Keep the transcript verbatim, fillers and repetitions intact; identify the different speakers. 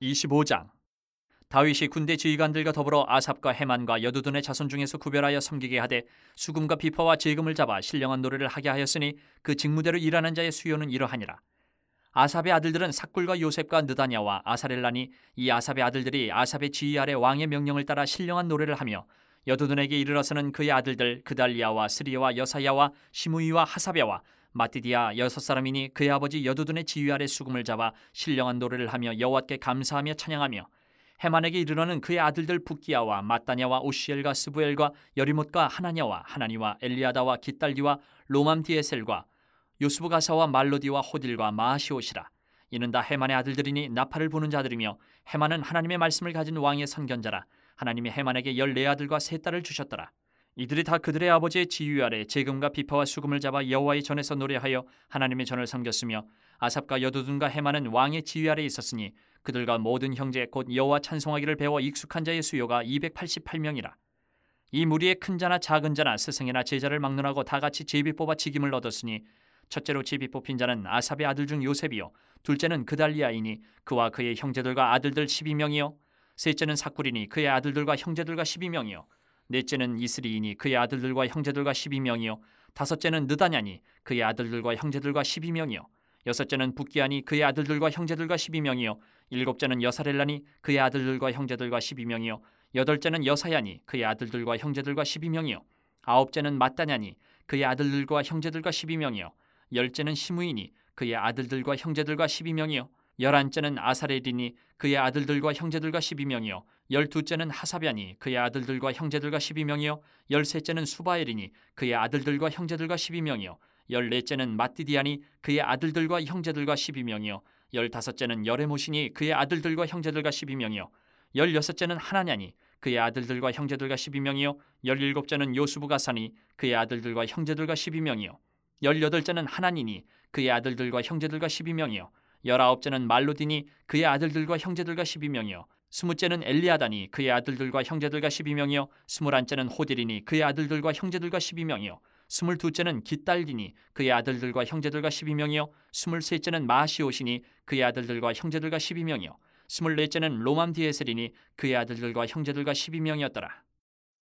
Speaker 1: 이십오 장. 다윗이 군대 지휘관들과 더불어 아삽과 헤만과 여두둔의 자손 중에서 구별하여 섬기게 하되 수금과 비파와 재금을 잡아 신령한 노래를 하게 하였으니 그 직무대로 일하는 자의 수요는 이러하니라. 아삽의 아들들은 삭굴과 요셉과 느다냐와 아사렐라니 이 아삽의 아들들이 아삽의 지휘 아래 왕의 명령을 따라 신령한 노래를 하며 여두둔에게 이르러서는 그의 아들들 그달리아와 스리야와 여사야와 시므이와 하사랴와 마띠디아 여섯 사람이니 그의 아버지 여두둔의 지휘 아래 수금을 잡아 신령한 노래를 하며 여호와께 감사하며 찬양하며 헤만에게 이르러는 그의 아들들 붓기야와 마따냐와 오시엘과 스부엘과 여리못과 하나냐와 하나니와 엘리아다와 깃달디와 로맘디에셀과 요스부가사와 말로디와 호딜과 마하시옷이라. 이는 다 헤만의 아들들이니 나팔을 부는 자들이며 헤만은 하나님의 말씀을 가진 왕의 선견자라. 하나님이 헤만에게 열네 아들과 세 딸을 주셨더라. 이들이 다 그들의 아버지의 지휘 아래 재금과 비파와 수금을 잡아 여호와의 전에서 노래하여 하나님의 전을 섬겼으며 아삽과 여두둔과 헤만은 왕의 지휘 아래 있었으니 그들과 모든 형제 곧 여호와 찬송하기를 배워 익숙한 자의 수요가 이백팔십팔 명이라. 이 무리의 큰 자나 작은 자나 스승이나 제자를 막론하고 다 같이 제비 뽑아 직임을 얻었으니 첫째로 제비 뽑힌 자는 아삽의 아들 중 요셉이요 둘째는 그달리아이니 그와 그의 형제들과 아들들 십이 명이요 셋째는 삭굴이니 그의 아들들과 형제들과 십이 명이요 넷째는 이스리이니 그의 아들들과 형제들과 십이 명이요 다섯째는 느다냐니 그의 아들들과 형제들과 십이 명이요 여섯째는 붓기야니 그의 아들들과 형제들과 십이 명이요 일곱째는 여사렐라니 그의 아들들과 형제들과 십이 명이요 여덟째는 여사야니 그의 아들들과 형제들과 십이 명이요 아홉째는 마따냐니 그의 아들들과 형제들과 십이 명이요 열째는 시므이니 그의 아들들과 형제들과 십이 명이요 열한째는 아사렐이니 그의 아들들과 형제들과 십이 명이요 열두째는 하사랴니 그의 아들들과 형제들과 십이 명이요 열셋째는 수바엘이니 그의 아들들과 형제들과 십이 명이요 열넷째는 마띠디아니 그의 아들들과 형제들과 십이 명이요 열다섯째는 여레못이니 그의 아들들과 형제들과 십이 명이요 열여섯째는 하나냐니 그의 아들들과 형제들과 십이 명이요 열일곱째는 요스부가사니 그의 아들들과 형제들과 십이 명이요 열여덟째는 하나니니 그의 아들들과 형제들과 십이 명이요 열아홉째는 말로디니 그의 아들들과 형제들과 십이 명이요 스무째는 엘리아다니 그의 아들들과 형제들과 십이 명이요 스물한째는 호딜이니 그의 아들들과 형제들과 십이 명이요 스물두째는 깃달디니 그의 아들들과 형제들과 십이 명이요 스물셋째는 마시옷이니 그의 아들들과 형제들과 십이 명이요 스물넷째는 로맘디에셀이니 그의 아들들과 형제들과 십이 명이었더라.